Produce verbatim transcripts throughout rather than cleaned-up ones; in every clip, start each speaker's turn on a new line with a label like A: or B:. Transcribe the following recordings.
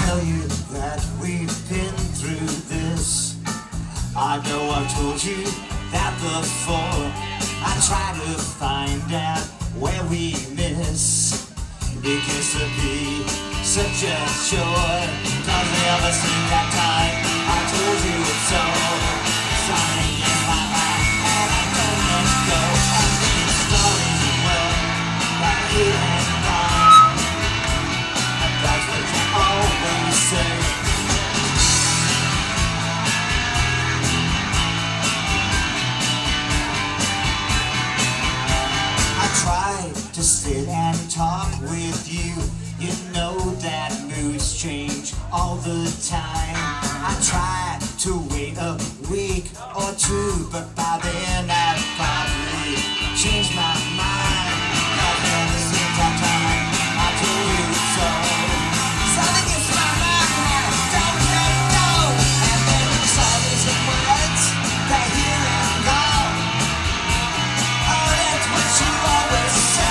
A: tell you that we've been through this. I know I've told you that before. I try to find out where we miss. It gets to be such a joy, 'cause ever since that time I told you so. Something in my mind and I don't let go. And these stories well, that you and mine, and that's what you always say. I try to sit and talk with you. You know that moods change all the time. I try to wait a week or two, but by then I've probably changed my mind. 'Cause ever since that time I told you so. Something gets my mind and I don't let go. And then songs and words, they're here and gone. Oh, that's what you always say.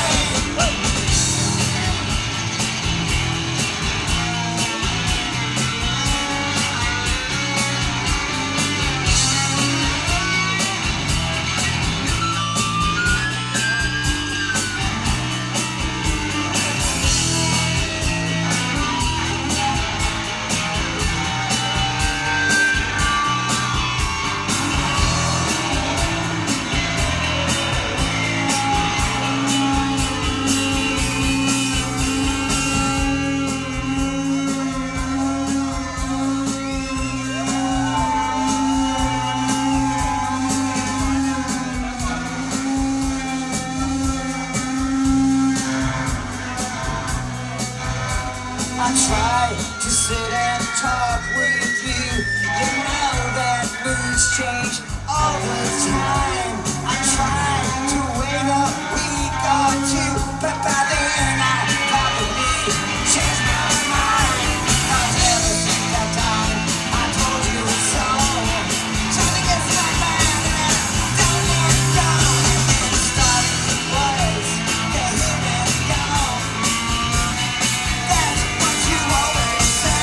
A: I try to sit and talk with you. You know that moods change all the time. I try to wait a week or two, but by then I probably changed my mind. 'Cause ever since that time I told you so. Something gets my mind and I don't let go. And it started with words, they're here and gone. That's what you always say.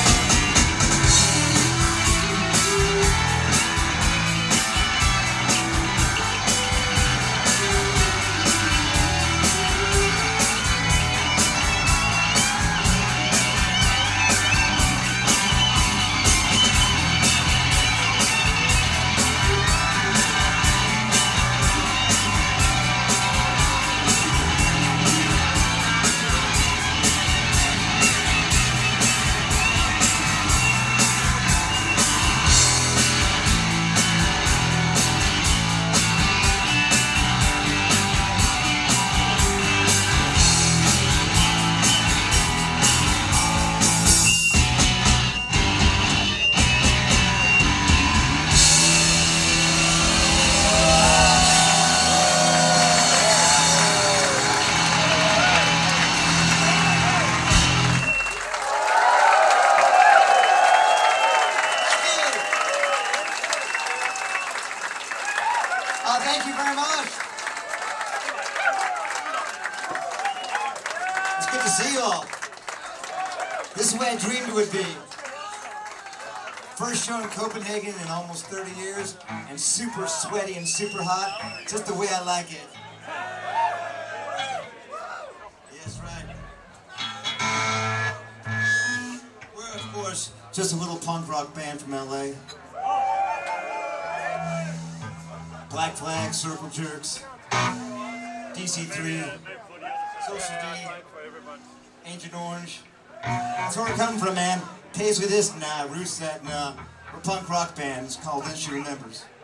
A: Oh, thank you very much. It's good to see you all. This is the way I dreamed it would be. First show in Copenhagen in almost thirty years, and super sweaty and super hot, just the way I like it. Yes, right. We're, of course, just a little punk rock band from L A. Black Flag, Circle Jerks, D C three, Social D, Agent Orange. That's where we're coming from, man. Pays with this? Nah. Roots that? Nah. We're a punk rock band. It's called Then She Remembers.